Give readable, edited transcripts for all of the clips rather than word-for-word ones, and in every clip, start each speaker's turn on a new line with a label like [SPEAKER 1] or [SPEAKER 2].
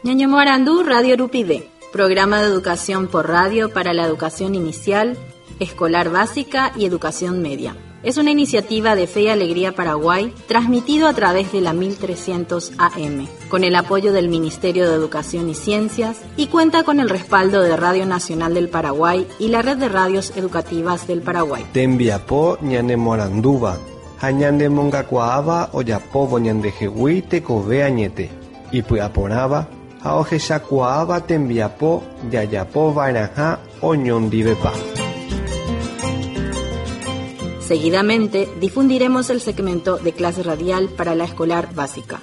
[SPEAKER 1] Ñaño Morandú, Radio Rupide, programa de educación por radio para la educación inicial, escolar básica y educación media. Es una iniciativa de Fe y Alegría Paraguay, transmitido a través de la 1300 AM, con el apoyo del Ministerio de Educación y Ciencias, y cuenta con el respaldo de Radio Nacional del Paraguay y la Red de Radios Educativas del Paraguay.
[SPEAKER 2] Tembiapo ñane Moranduba, hañande mongacuaaba oyapobo ñandejehui tekove añete, y puyaporaba, haojeshakuaaba tembiapo yayapo vairaja oñondivepa.
[SPEAKER 1] Seguidamente difundiremos el segmento de clase radial para la escolar básica.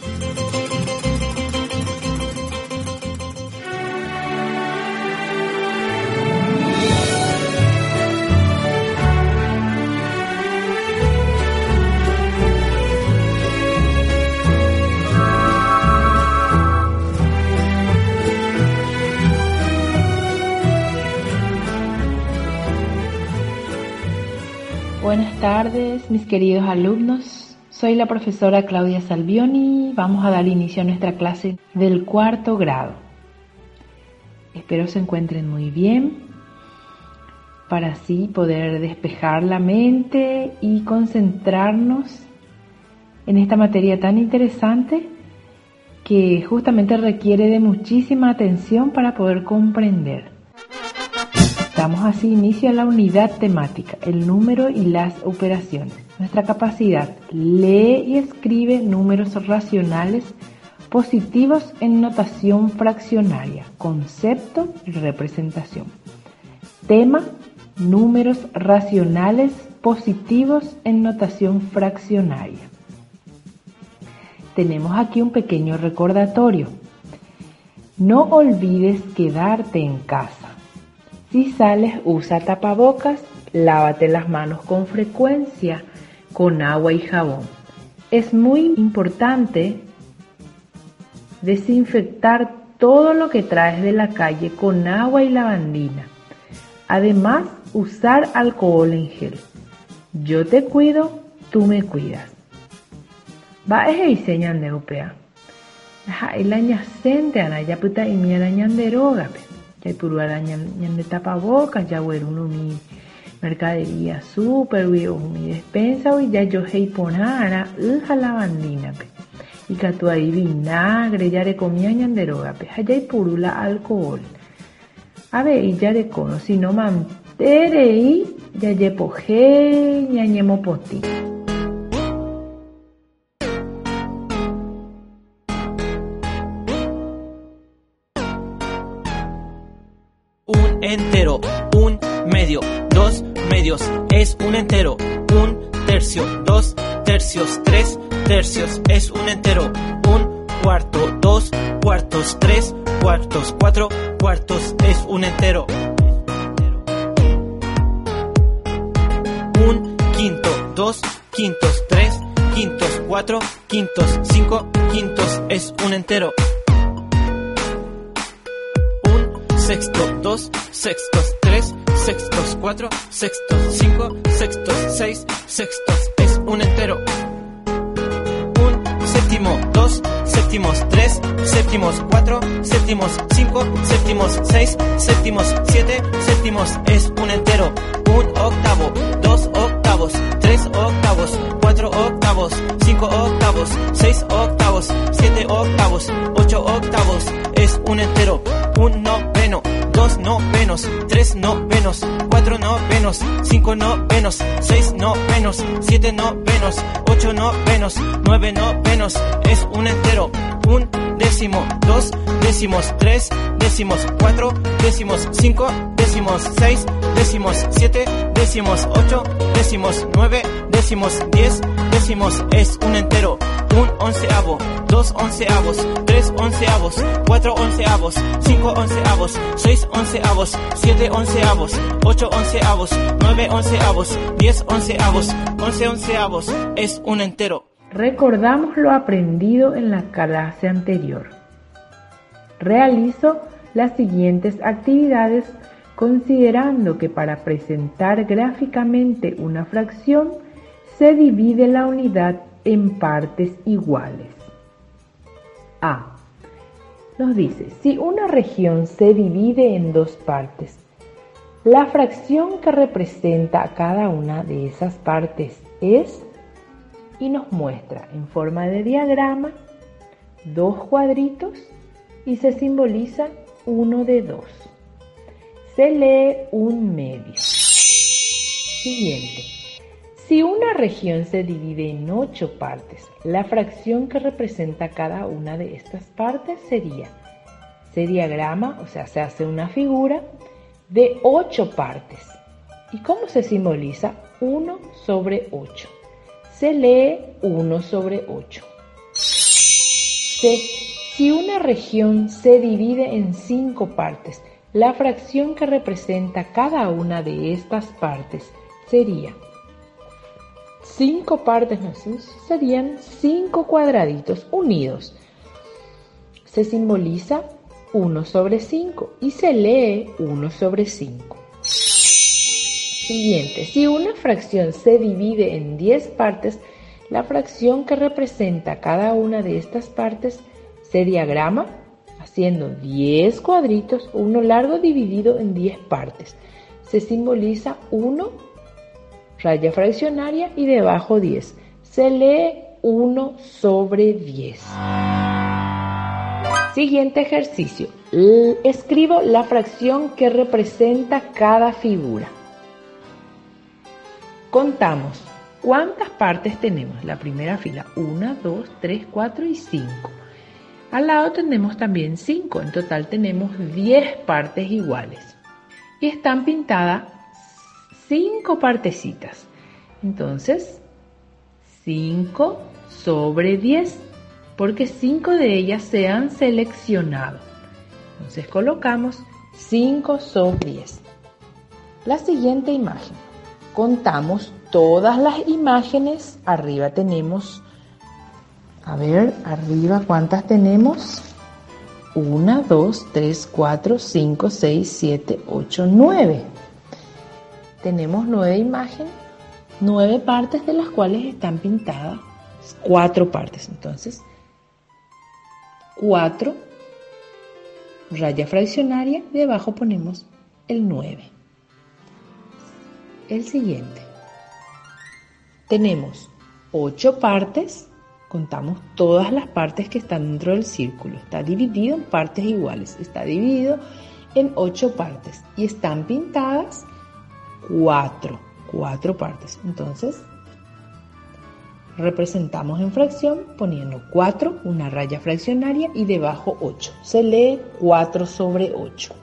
[SPEAKER 3] Buenas tardes, mis queridos alumnos. Soy la profesora Claudia Salvioni. Vamos a dar inicio a nuestra clase del 4º grado. Espero se encuentren muy bien para así poder despejar la mente y concentrarnos en esta materia tan interesante que justamente requiere de muchísima atención para poder comprender. Damos así inicio a la unidad temática, el número y las operaciones. Nuestra capacidad: lee y escribe números racionales positivos en notación fraccionaria, concepto y representación. Tema: números racionales positivos en notación fraccionaria. Tenemos aquí un pequeño recordatorio. No olvides quedarte en casa. Si sales, usa tapabocas, lávate las manos con frecuencia, con agua y jabón. Es muy importante desinfectar todo lo que traes de la calle con agua y lavandina. Además, usar alcohol en gel. Yo te cuido, tú me cuidas. Va a enseñar de europea. El año sente anaya puta y mi araña de droga. Ya de tapabocas, ya huero uno mi mercadería súper, mi despensa, y ya yo hei ponara, uja lavandina, y que tú ahí vinagre, ya le comía ñanderoga, allá y purula alcohol. A ver, y ya de cono, si no mantere y ya ye poje, ñañemo poti.
[SPEAKER 4] Entero, un medio, dos medios, es un entero, un tercio, dos tercios, tres tercios, es un entero, un cuarto, dos cuartos, tres cuartos, cuatro cuartos, es un entero. Un quinto, dos quintos, tres quintos, cuatro quintos, cinco quintos, es un entero. Sexto, dos sextos, tres sextos, cuatro sextos, cinco sextos, seis sextos, es un entero. Un séptimo, dos séptimos, tres séptimos, cuatro séptimos, cinco séptimos, seis séptimos, siete séptimos, es un entero. Un octavo, dos octavos, tres octavos, cuatro octavos, cinco octavos, seis octavos, siete octavos, ocho octavos, es un entero. Un noveno, dos novenos, tres novenos, cuatro novenos, cinco novenos, seis novenos, siete novenos, ocho novenos, nueve novenos, es un entero. Un décimo, dos décimos, tres décimos, cuatro décimos, cinco décimos, seis décimos, siete décimos, ocho décimos, nueve décimos, diez décimos, es un entero. Un onceavo, dos onceavos, tres onceavos, cuatro onceavos, cinco onceavos, seis onceavos, siete onceavos, ocho onceavos, nueve onceavos, 10 onceavos, 11 onceavos, es un entero.
[SPEAKER 3] Recordamos lo aprendido en la clase anterior. Realizo las siguientes actividades considerando que para presentar gráficamente una fracción se divide la unidad en partes iguales. A. nos dice, si una región se divide en dos partes, la fracción que representa a cada una de esas partes es, y nos muestra en forma de diagrama dos cuadritos y se simboliza uno de dos. Se lee un medio. Siguiente. Si una región se divide en 8 partes, la fracción que representa cada una de estas partes sería, se diagrama, o sea, se hace una figura de 8 partes. ¿Y cómo se simboliza? 1 sobre 8. Se lee 1 sobre 8. Si una región se divide en 5 partes, la fracción que representa cada una de estas partes sería 5 partes, no, serían 5 cuadraditos unidos. Se simboliza 1 sobre 5 y se lee 1 sobre 5. Siguiente, si una fracción se divide en 10 partes, la fracción que representa cada una de estas partes se diagrama haciendo 10 cuadritos, uno largo dividido en 10 partes. Se simboliza 1 raya fraccionaria y debajo 10. Se lee 1 sobre 10. Siguiente ejercicio. Escribo la fracción que representa cada figura. Contamos cuántas partes tenemos. La primera fila, 1, 2, 3, 4 y 5. Al lado tenemos también 5. En total tenemos 10 partes iguales. Y están pintadas 5 partecitas. Entonces, 5 sobre 10, porque 5 de ellas se han seleccionado. Entonces colocamos 5 sobre 10. La siguiente imagen. Contamos todas las imágenes. Arriba tenemos, arriba ¿cuántas tenemos? 1, 2, 3, 4, 5, 6, 7, 8, 9. Tenemos 9 imágenes, 9 partes de las cuales están pintadas 4 partes. Entonces, 4, raya fraccionaria, y debajo ponemos el 9. El siguiente. Tenemos 8 partes, contamos todas las partes que están dentro del círculo. Está dividido en partes iguales, está dividido en 8 partes y están pintadas 4 partes. Entonces, representamos en fracción poniendo 4, una raya fraccionaria y debajo 8. Se lee 4 sobre 8.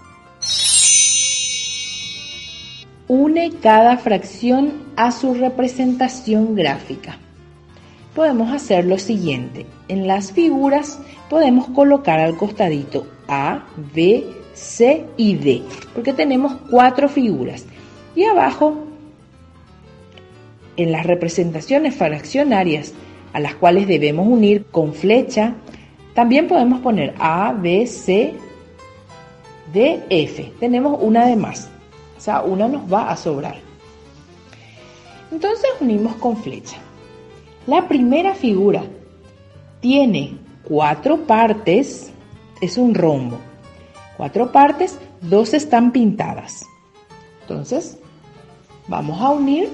[SPEAKER 3] Une cada fracción a su representación gráfica. Podemos hacer lo siguiente. En las figuras podemos colocar al costadito A, B, C y D, porque tenemos 4 figuras. Y abajo, en las representaciones fraccionarias a las cuales debemos unir con flecha, también podemos poner A, B, C, D, F. Tenemos una de más, o sea, una nos va a sobrar. Entonces unimos con flecha. La primera figura tiene 4 partes, es un rombo. 4 partes, 2 están pintadas. Entonces, vamos a unir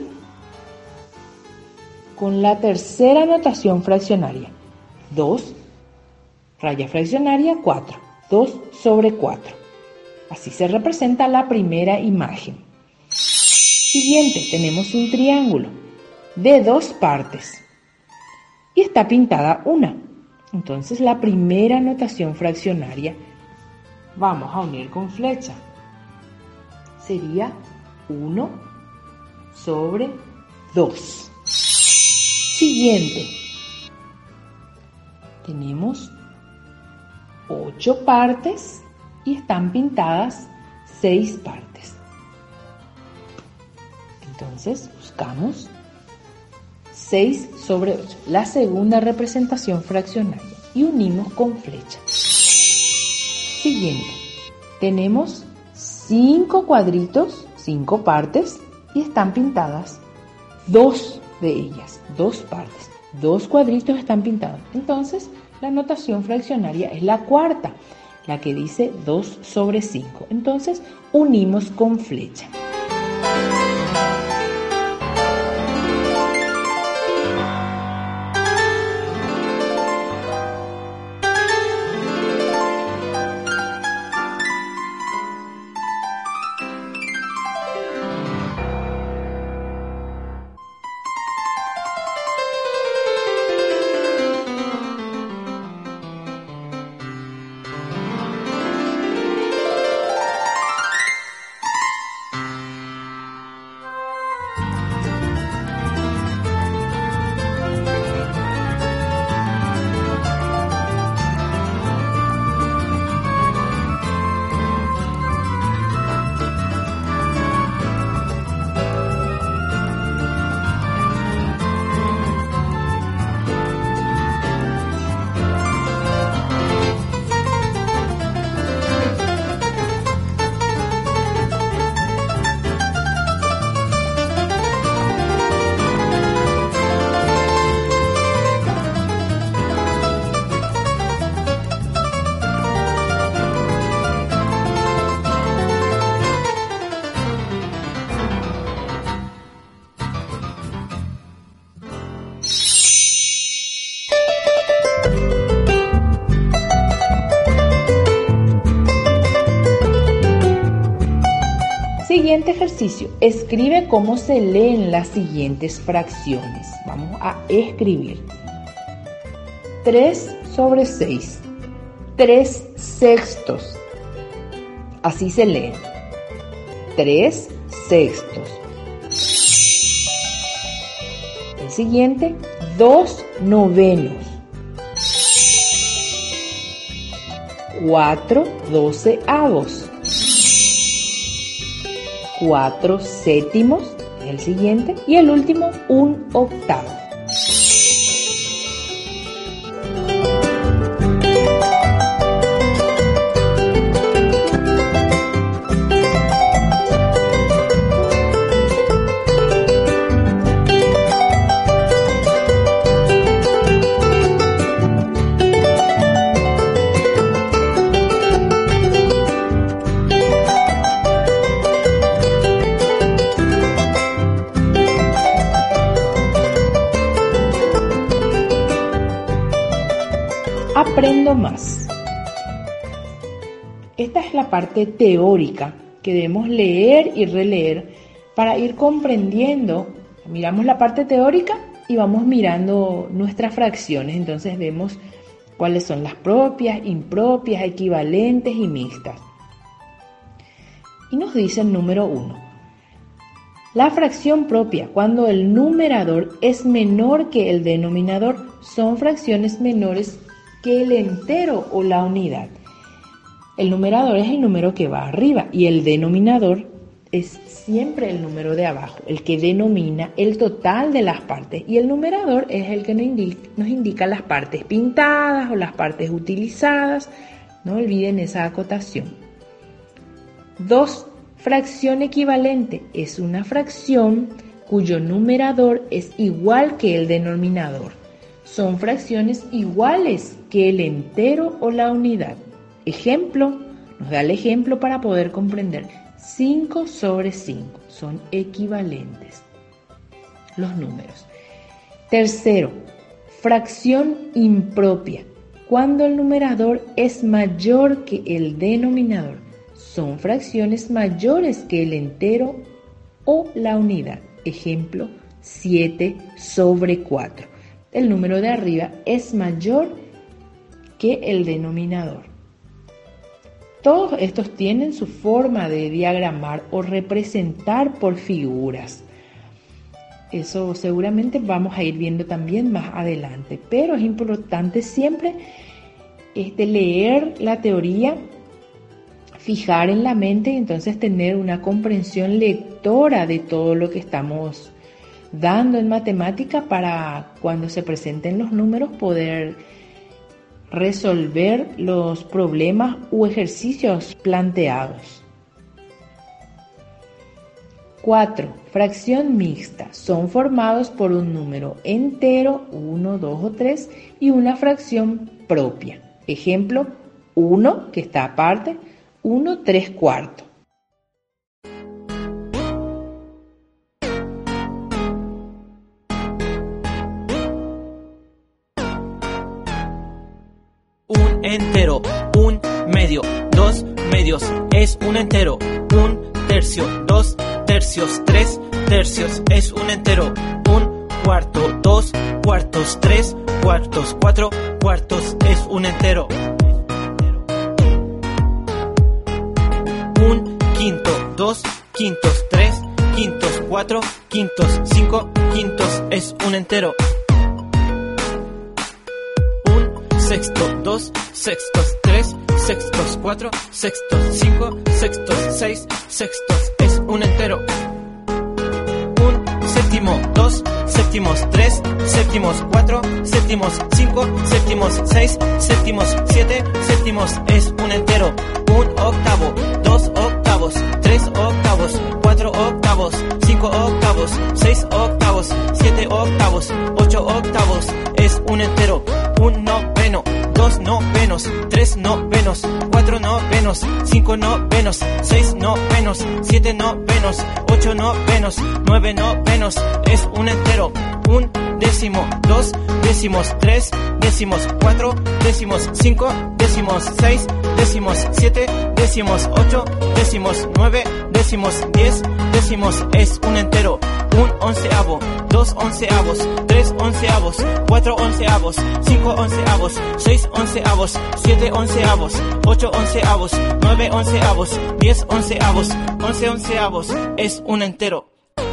[SPEAKER 3] con la tercera notación fraccionaria. 2, raya fraccionaria, 4. 2 sobre 4. Así se representa la primera imagen. Siguiente, tenemos un triángulo de 2 partes y está pintada una. Entonces, la primera notación fraccionaria vamos a unir con flecha. Sería 1 sobre 2. Siguiente. Tenemos 8 partes y están pintadas 6 partes. Entonces buscamos 6 sobre 8, la segunda representación fraccionaria, y unimos con flecha. Siguiente. Tenemos 5 cuadritos, 5 partes, y están pintadas 2 de ellas, 2 partes. 2 cuadritos están pintados. Entonces La notación fraccionaria es la cuarta, la que dice 2 sobre 5. Entonces, unimos con flecha. Siguiente ejercicio. Escribe cómo se leen las siguientes fracciones. Vamos a escribir. 3 sobre 6. 3 sextos. Así se lee. 3 sextos. El siguiente, 2 novenos. 4 doceavos. 4 séptimos, el siguiente, y el último, 1 octavo. Aprendo más. Esta es la parte teórica que debemos leer y releer para ir comprendiendo. Miramos la parte teórica y vamos mirando nuestras fracciones. Entonces vemos cuáles son las propias, impropias, equivalentes y mixtas. Y nos dice el número 1. La fracción propia, cuando el numerador es menor que el denominador, son fracciones menores que el entero o la unidad. El numerador es el número que va arriba y el denominador es siempre el número de abajo, el que denomina el total de las partes, y el numerador es el que nos indica las partes pintadas o las partes utilizadas. No olviden esa acotación. 2. Fracción equivalente es una fracción cuyo numerador es igual que el denominador. Son fracciones iguales que el entero o la unidad. Ejemplo, nos da el ejemplo para poder comprender. 5 sobre 5 son equivalentes los números. Tercero, fracción impropia. Cuando el numerador es mayor que el denominador, son fracciones mayores que el entero o la unidad. Ejemplo, 7 sobre 4. El número de arriba es mayor que el denominador. Todos estos tienen su forma de diagramar o representar por figuras. Eso seguramente vamos a ir viendo también más adelante, pero es importante siempre leer la teoría, fijar en la mente y entonces tener una comprensión lectora de todo lo que estamos dando en matemática para cuando se presenten los números poder resolver los problemas u ejercicios planteados. 4. Fracción mixta. Son formados por un número entero, 1, 2 o 3, y una fracción propia. Ejemplo, 1, que está aparte, 1 3/4.
[SPEAKER 4] Un entero, un medio, 2 medios, es un entero. Un tercio, 2 tercios, 3 tercios, es un entero. Un cuarto, 2 cuartos, 3 cuartos, 4 cuartos, es un entero. Un quinto, 2 quintos, 3 quintos, 4 quintos, 5 quintos, es un entero. Un sexto, 2 sextos, 3 sextos, 4 sextos, 5 sextos, 6 sextos, es un entero. Un séptimo, 2 séptimos, 3 séptimos, 4 séptimos, 5 séptimos, 6 séptimos, 7 séptimos, es un entero. Un octavo, 2 octavos, 3 octavos, 4 octavos, 5 octavos, 6 octavos, 7 octavos, 8 octavos, es un entero. Un noveno, 2 novenos, 3 novenos, 4 novenos, 5 novenos, 6 novenos, 7 novenos, 8 novenos, 9 novenos, es un entero. Un décimo, 2 décimos, 3 décimos, 4 décimos, 5 décimos, 6 décimos, 7 décimos, 8 décimos, 9 décimos, 10 décimos, es un entero. Un onceavo, 2 onceavos, 3 onceavos, 4 onceavos, 5 onceavos, 6 onceavos, 7 onceavos, 8 onceavos, 9 onceavos, 10 onceavos, 11 onceavos, es un entero.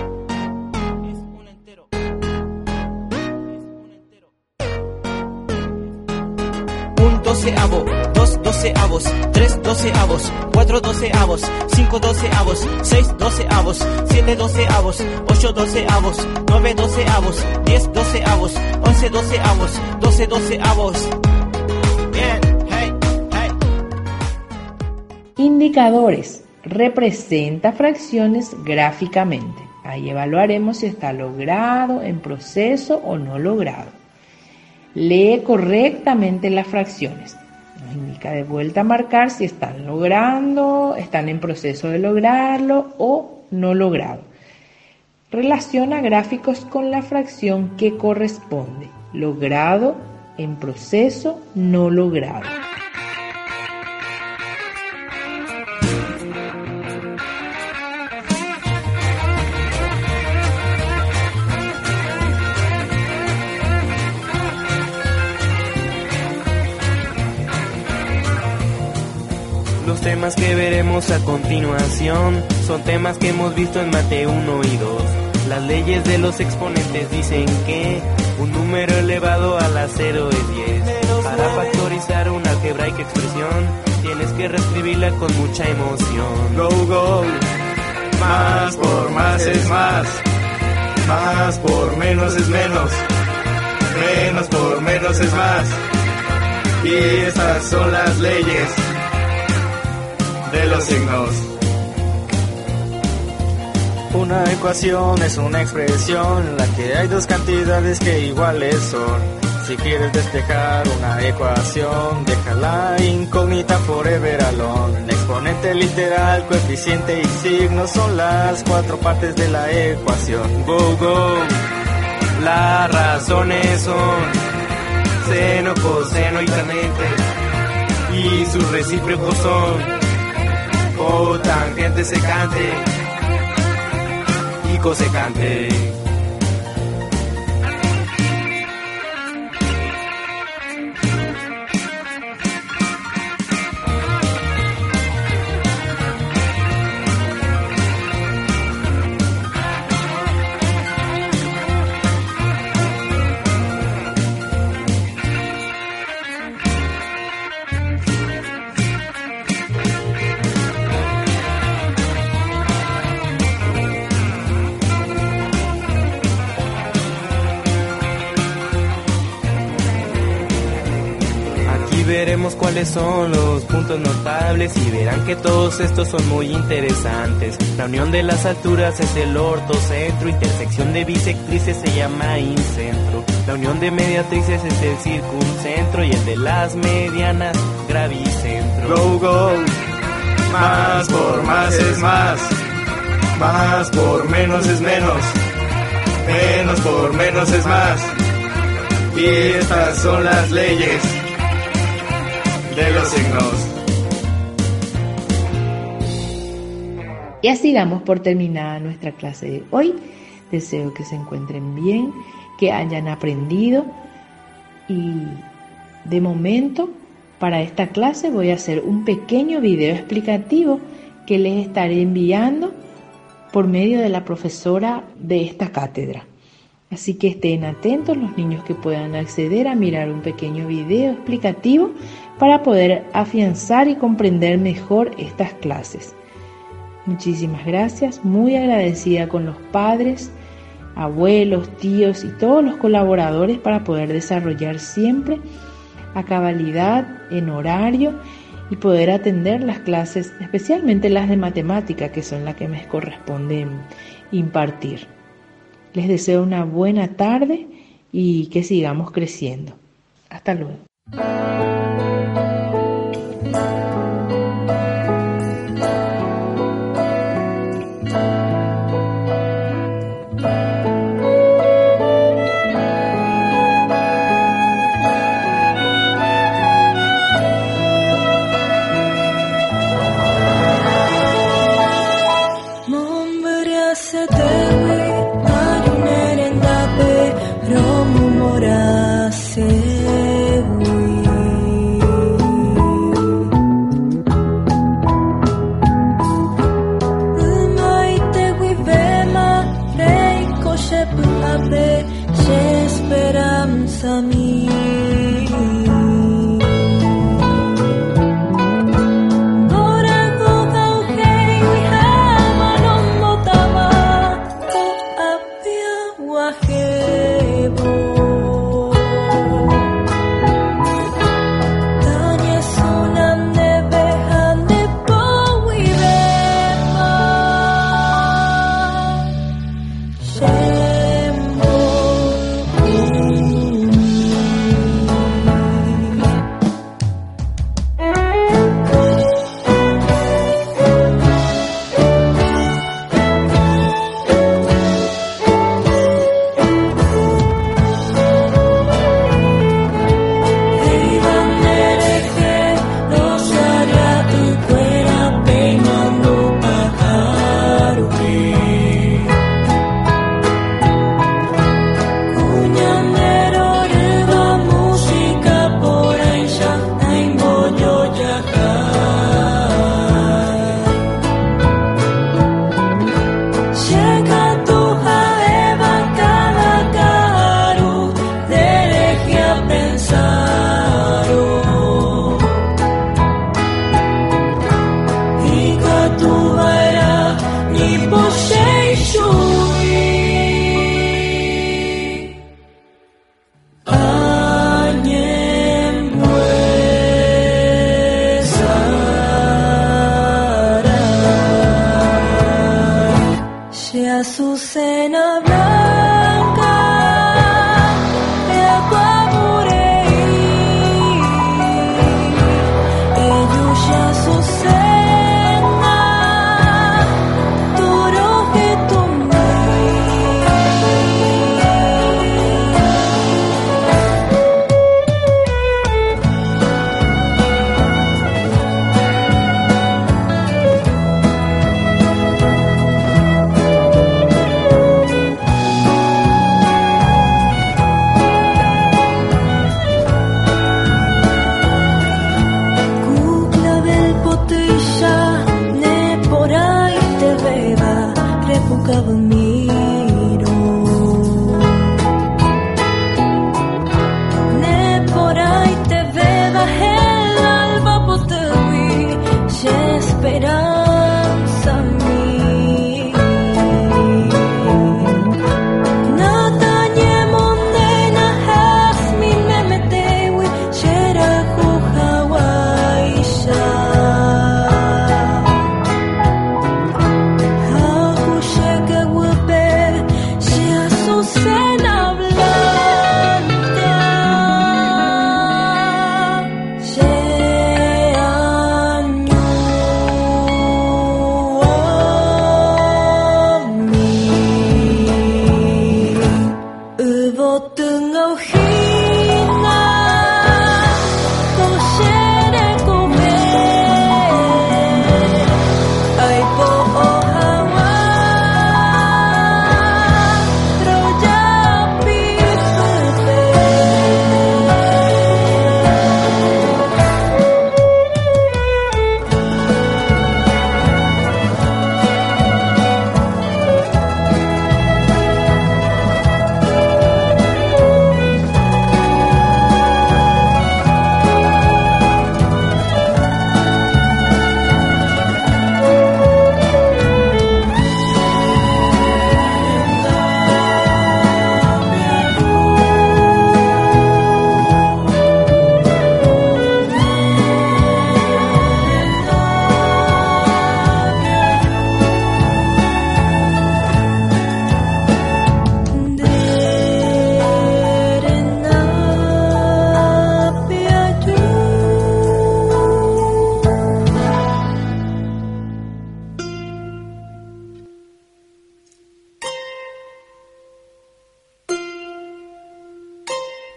[SPEAKER 4] Un doceavo, 2 doceavos, 3 doceavos, 4 doceavos, 5 doceavos, 6 doceavos, 7 doceavos, 8 doceavos, 9 doceavos, 10 doceavos, 11 doceavos, 12 doceavos. Bien, hey, hey.
[SPEAKER 3] Indicadores. Representa fracciones gráficamente. Ahí evaluaremos si está logrado, en proceso o no logrado. Lee correctamente las fracciones. Nos indica de vuelta a marcar si están logrando, están en proceso de lograrlo o no logrado. Relaciona gráficos con la fracción que corresponde. Logrado, en proceso, no logrado.
[SPEAKER 5] Los temas que veremos a continuación son temas que hemos visto en Mate 1 y 2. Las leyes de los exponentes dicen que un número elevado a la 0 es 10. Para factorizar una algebraica expresión, tienes que reescribirla con mucha emoción.
[SPEAKER 6] Go, go. Más por más es más. Más por menos es menos. Menos por menos es más. Y estas son las leyes de los signos.
[SPEAKER 7] Una ecuación es una expresión en la que hay dos cantidades que iguales son. Si quieres despejar una ecuación, déjala incógnita forever alone. Exponente literal, coeficiente y signo son las 4 partes de la ecuación.
[SPEAKER 5] Go, go. Las razones son seno, coseno y tangente, y sus recíprocos son cotangente, secante y cosecante. veremos cuáles son los puntos notables y verán que todos estos son muy interesantes. La unión de las alturas es el ortocentro, intersección de bisectrices se llama incentro. La unión de mediatrices es el circuncentro y el de las medianas gravicentro.
[SPEAKER 6] Go, go, más por más es más, más por menos es menos, menos por menos es más. Y estas son las leyes de los signos.
[SPEAKER 3] Y así damos por terminada nuestra clase de hoy. Deseo que se encuentren bien, que hayan aprendido. Y de momento, para esta clase voy a hacer un pequeño video explicativo que les estaré enviando por medio de la profesora de esta cátedra. Así que estén atentos los niños que puedan acceder a mirar un pequeño video explicativo para poder afianzar y comprender mejor estas clases. Muchísimas gracias, muy agradecida con los padres, abuelos, tíos y todos los colaboradores para poder desarrollar siempre a cabalidad, en horario y poder atender las clases, especialmente las de matemática, que son las que me corresponde impartir. Les deseo una buena tarde y que sigamos creciendo. Hasta luego.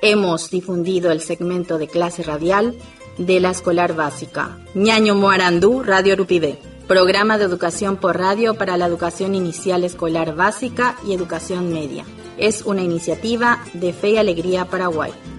[SPEAKER 1] hemos difundido el segmento de clase radial de la escolar básica. Ñaño Moarandú, Radio Rupide. Programa de educación por radio para la educación inicial escolar básica y educación media. Es una iniciativa de Fe y Alegría Paraguay.